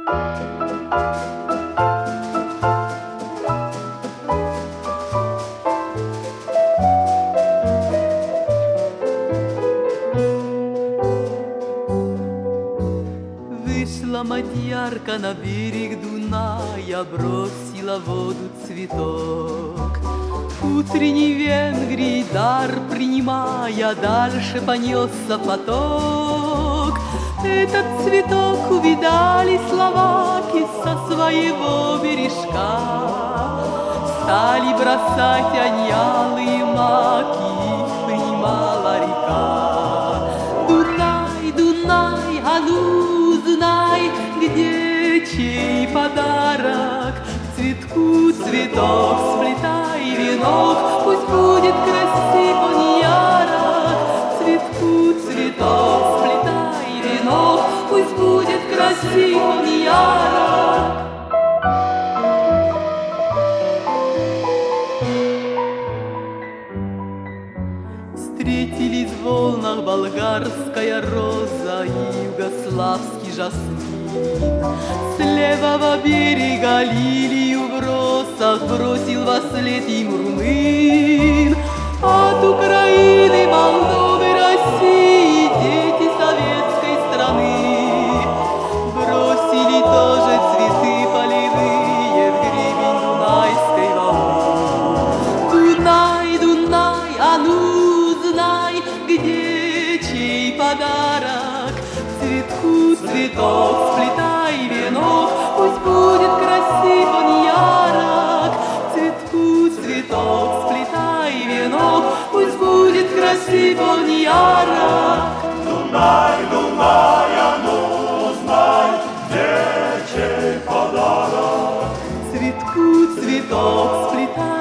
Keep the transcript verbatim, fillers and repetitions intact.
Вышла мадьярка на берег Дуная, бросила в воду цветок. Утренний Венгрий дар принимая, дальше понесся поток. Этот цветок увидали словаки со своего бережка. Стали бросать аньялы и маки, их принимала река. Дунай, Дунай, а ну знай, где чей подарок. К цветку цветок сплетай венок, пусть будет красив он ярок. К цветку цветок сплетай венок, пусть будет красив он ярок. Встретились в волнах болгарская роза и югославский жасмин. С левого берега лилию в росах бросил во след им румын. От Украины, Молдовы, России дети советской страны бросили тоже цветы полевые в гребень Дунайской волны. Дунай, Дунай, а ну знай, где чей подарок. К цветку цветок сплетай венок, пусть будет красив он ярок. К цветку цветок сплетай венок, пусть будет красив он ярок. Дунай, Дунай, а ну знай, где чей подарок. К цветку цветок сплетай